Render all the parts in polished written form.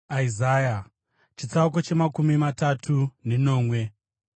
Isaya chitsauko chemakumi matatu nenomwe.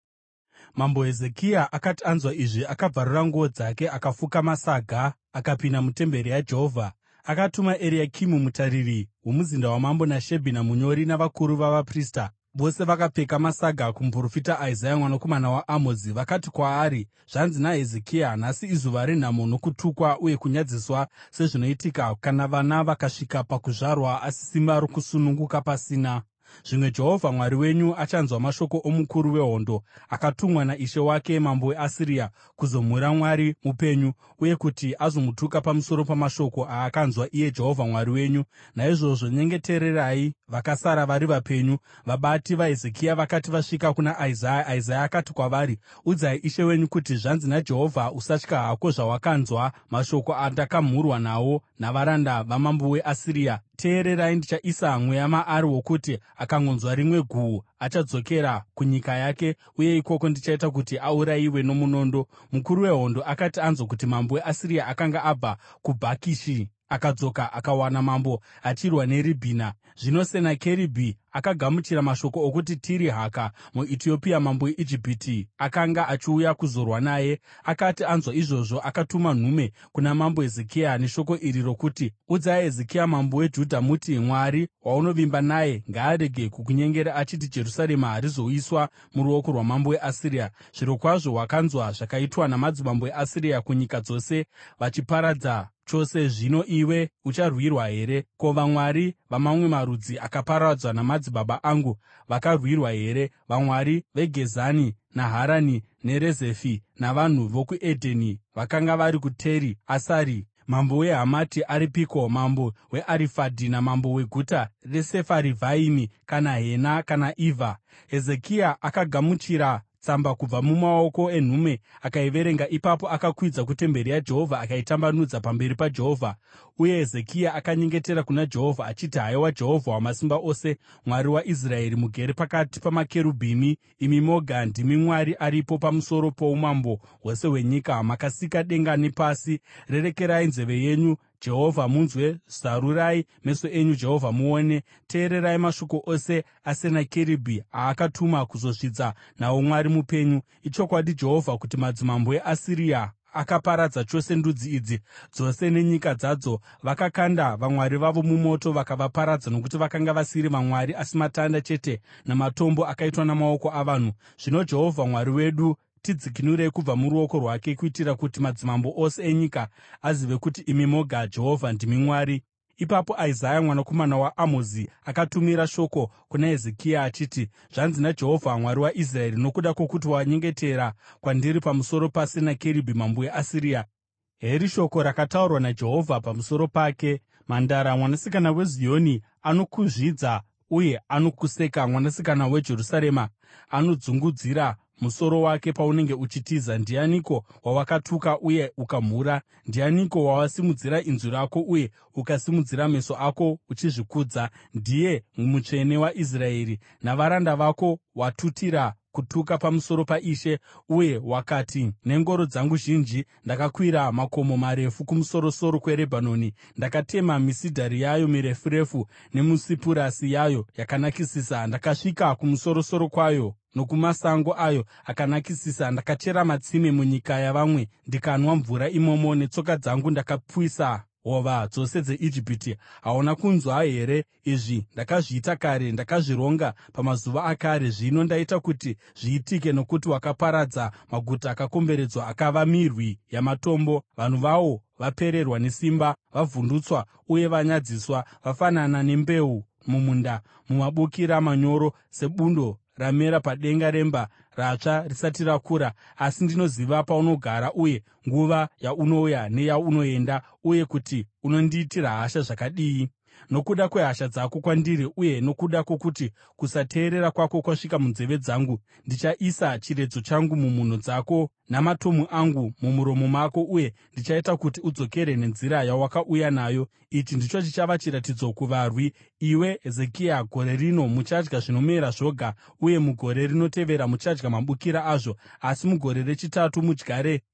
Mambo Hezekia akati anzwa izvi, akabvarura nguo dzake, akafuka masaga, akapinda mutemberi yaJehovha. Akatuma Eriakimu mutariri womuzinda wamambo, naShebhina munyori, navakuru vavaprista. Vose vakapfeka masaga kumuprofita Isaya mwanakomana waAmozi. Vakati kwaari, “Zvanzi naHezekia: Nhasi izuva renhamo nokutukwa uye kunyadziswa, sezvinoitika kana vana vakasvika pakuzvarwa, asi simba rokusununguka pasina. Zvimwe Jehovha Mwari wenyu achanzwa mashoko omukuru wehondo, akatumwa naishe wake mambo weAsiria kuzomhura Mwari mupenyu, uye kuti azomutuka pamusoro pamashoko aakanzwa iye Jehovha Mwari wenyu. Naizvozvo nyengetererai vakasara vari vapenyu.” Vabati vaHezekia vakati vasvika kuna Isaya, Isaya akati kwavari, “Udzai ishe wenyu kuti, zvanzi naJehovha: Usatya hako zvawakanzwa mashoko andakamhurwa nawo navaranda vamambo weAsiria. Teererai, ndichaisa mweya maari wokuti akangonzwa rimwe guhu achadzokera kunyika yake, uye ikoko ndichaita kuti aurayiwe nomunondo.” Mukuru wehondo akati anzwa kuti mambo weAsiria akanga abva kuBhakishi, akadzoka akawana mambo achirwa neRibhina. Zvino Senakeribhi akagamuchira mashoko okuti Tirihaka muEtiopia, mambo weIjipiti, akanga achiuya kuzorwa naye. Akati anzwa izvozvo, akatuma nhume kuna mambo Hezekia neshoko iri rokuti, “Udzai Hezekia mambo weJudha muti, Mwari waunovimba naye ngaarege kukunyengera achiti, ‘Jerusarema harizoiswa muruoko rwamambo weAsiria.’ Zvirokwazvo wakanzwa zvakaitwa namadzimambo eAsiria kunyika dzose, vachiparadza chose. Zvino iwe ucharwirwa here? Ko, vamwari vamamwe marudzi akaparadzwa namadzibaba angu vakarwirwa here? Vamwari veGezani, naHarani, neRezefi navanhu vokuEdheni vakanga vari kuTeri Asari. Mambo weHamati aripiko? Mambo weArifadhi namambo weguta reSefarivhaimi, kana Hena kana Ivha?” Hezekia akagamuchira tsamba kubva mumaoko enhume akaiverenga. Ipapo akakwidza kutemberi yaJehovha akaitambanudza pamberi paJehovha. Uye Hezekia akanyengetera kuna Jehovha achiti, “Haiwa Jehovha Wamasimba Ose, Mwari waIsraeri, mugere pakati pamakerubhimi, imi moga ndimi Mwari aripo pamusoro poumambo hwose hwenyika. Makasika denga nepasi. Rerekerai nzeve yenyu, Jehovha, munzwe; zarurai meso enyu, Jehovha, muone. Teererai mashoko ose aSenakeribhi aakatuma kuzozvidza nawo Mwari mupenyu. Ichokwadi, Jehovha, kuti madzimambo eAsiria akaparadza chose ndudzi idzi dzose nenyika dzadzo. Vakakanda vamwari vavo mumoto vakavaparadza, nokuti vakanga vasiri vamwari asi matanda chete namatombo akaitwa namaoko avanhu. Zvino Jehovha Mwari wedu, tidzikinurei kubva muruoko rwake, kuitira kuti madzimambo ose enyika azive kuti imi moga, Jehovha, ndimi Mwari.” Ipapo Isaya mwanakomana waAmozi akatumira shoko kuna Hezekia achiti, “Zvanzi naJehovha Mwari waIsraeri: Nokuda kwokuti wanyengetera kwandiri pamusoro paSenakeribhi mambo weAsiria, heri shoko rakataurwa naJehovha pamusoro pake: Mhandara Mwanasikana weZioni anokuzvidza uye anokuseka, Mwanasikana weJerusarema anodzungudzira musoro wake paunenge uchitiza. Ndianiko wawakatuka uye ukamhura? Ndianiko wawasimudzira inzwi rako uye ukasimudzira meso ako uchizvikudza? Ndiye Mutsvene waIsraeri. Navaranda vako watutira kutuka pamusoro paIshe, uye wakati, ‘Nengoro dzangu zhinji ndakakwira makomo marefu kumusoro-soro kweRebhanoni. Ndakatema misidhari yayo mirefu nemisipuresi yayo yakanakisisa. Ndakasvika kumusoro-soro kwayo nokumasango ayo akanakisisa. Ndakachera matsime munyika yavamwe ndikanwa mvura imomo. Netsoka dzangu ndakapwisa hova dzose dzeIjipiti. Hauna kunzwa here? Izvi ndakazviita kare, ndakazvironga pamazuva akare. Zvino ndaita kuti zviitike, nokuti wakaparadza maguta akakomberedzwa akava mirwi yamatombo. Vanhu vawo vapererwa nesimba, vavhundutswa uye vanyadziswa. Vafanana nembeu mumunda, mumabukira manyoro, sebundo ramera padenga remba ratsva risati rakura. Asi ndinoziva paunogara uye nguva yaunouya neyaunoenda, uye kuti unondiitira hasha zvakadii. Nokuda kwehasha dzako kwandiri uye nokuda kwokuti kusateerera kwako kwasvika munzeve dzangu, ndichaisa chiredzo changu mumhuno dzako namatomu angu mumuromo mako, uye ndichaita kuti udzokere nenzira yawakauya nayo. Ichi ndicho chichava chiratidzo kuvarwi. Iwe Hezekia, gore rino muchadya zvinomera zvoga, uye mugore rinotevera muchadya mabukira azvo, asi mugore rechitatu mudyare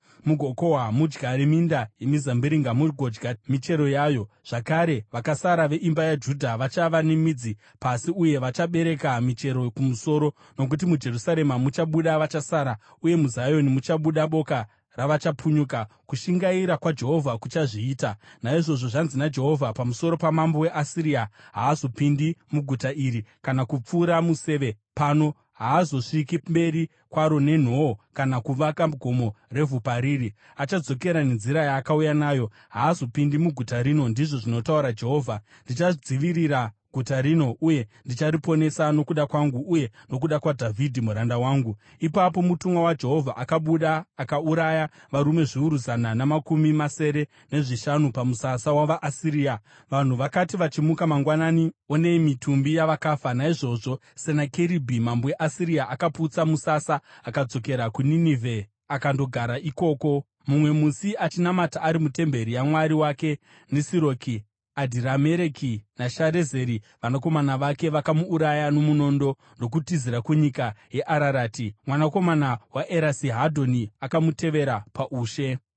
mugokohwa mudyare minda yemizambiringa mugodya michero yayo. Zvakare vakasara veimba yaJudha vachava nemidzi pasi uye vachabereka michero kumusoro, nokuti muJerusarema muchabuda vachasara, uye muZioni muchabuda boka ravachapunyuka. Kushingaira kwaJehovha kuchazviita. Naizvozvo zvanzi naJehovha pamusoro pamambo weAsiria: haazopindi muguta iri kana kupfura museve pano. Haazosviki mberi kwaro nenhoo kana kuvaka gomo revhu pariri. Achadzokera nenzira yaakauya nayo. Haazopindi muguta rino, ndizvo zvinotaura Jehovha. Ndichadzivirira guta rino uye ndichariponesa nokuda kwangu uye nokuda kwaDhavhidhi muranda wangu.’ ” Ipapo mutumwa waJehovha akabuda akauraya varume zviuru zana namakumi masere nezvishanu pamusasa wavaAsiria. Vanhu vakati vachimuka mangwanani, onei mitumbi yavakafa! Naizvozvo Senakeribhi mambo weAsiria akaputsa musasa akadzokera kuNinevhe akandogara ikoko. Mumwe musi achinamata ari mutemberi yamwari wake Nisiroki, Adhiramereki naSharezeri vanakomana vake vakamuuraya nomunondo ndokutizira kunyika yeArarati. Mwanakomana waErasihadhoni akamutevera paushe.